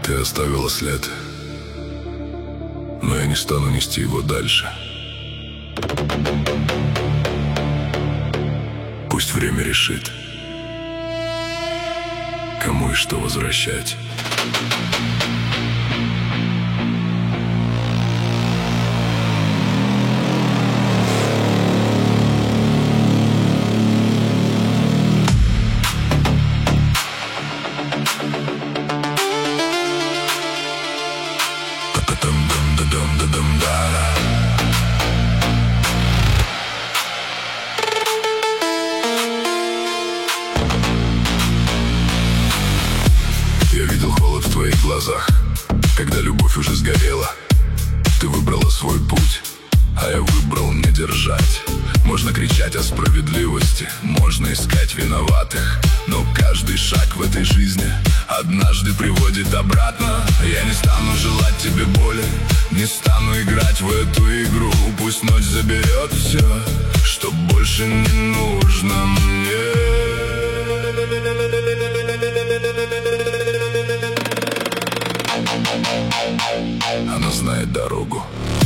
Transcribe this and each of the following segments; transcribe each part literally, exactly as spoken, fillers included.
Ты оставила след, но я не стану нести его дальше. Пусть время решит, кому и что возвращать. Я видел холод в твоих глазах, когда любовь уже сгорела. Ты выбрала свой путь, а я выбрал не держать. Можно кричать о справедливости, можно искать виноватых, но каждый шаг в этой жизни однажды приводит обратно. Я не стану желать тебе боли, не стану играть в эту игру. Пусть ночь заберет все, что больше не нужно мне. Она знает дорогу.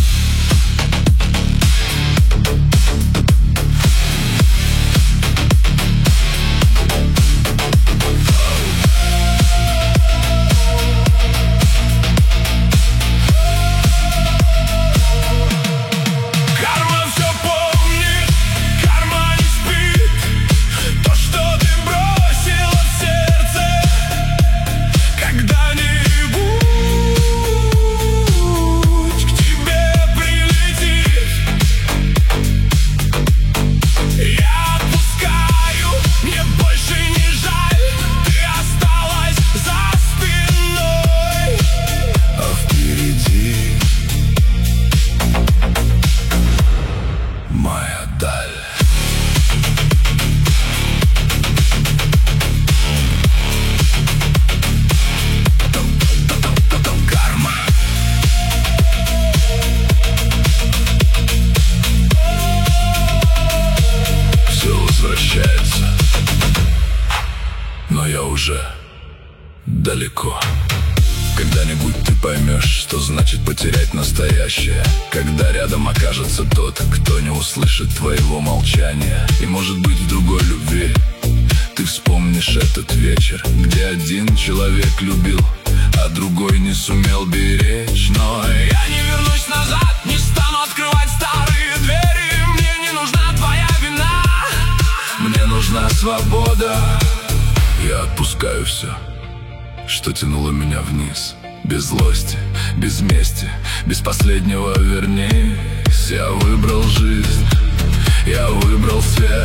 Но я уже далеко. Когда-нибудь ты поймешь, что значит потерять настоящее, когда рядом окажется тот, кто не услышит твоего молчания. И может быть в другой любви ты вспомнишь этот вечер, где один человек любил, а другой не сумел беречь. Но я не вернусь назад, не стану открывать старые двери. Мне не нужна твоя вина, мне нужна свобода. Я отпускаю все, что тянуло меня вниз. Без злости, без мести, без последнего вернись. Я выбрал жизнь, я выбрал свет.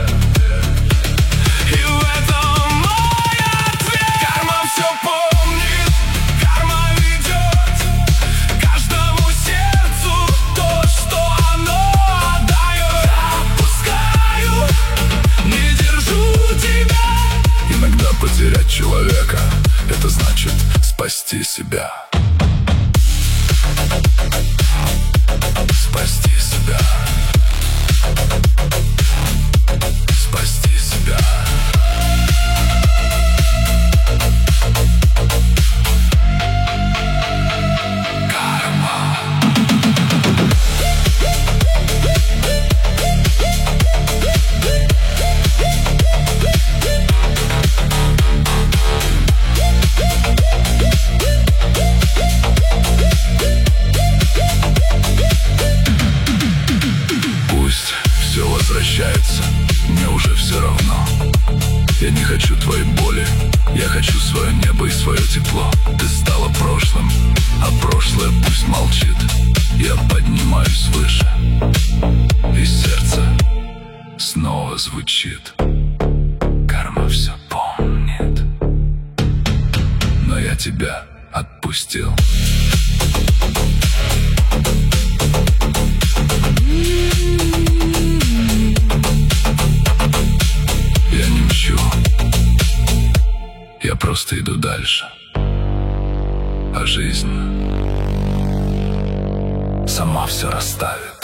И в этом мой ответ. Карма все помнит, карма ведет каждому сердцу то, что оно отдает. Отпускаю, не держу тебя. Иногда потерять человека — это значит спасти себя. Спасти себя. Спасти себя. Мне уже все равно. Я не хочу твоей боли, я хочу свое небо и свое тепло. Ты стала прошлым, а прошлое пусть молчит. Я поднимаюсь выше, и сердце снова звучит. Карма все помнит, но я тебя отпустил. Я просто иду дальше, а жизнь сама все расставит.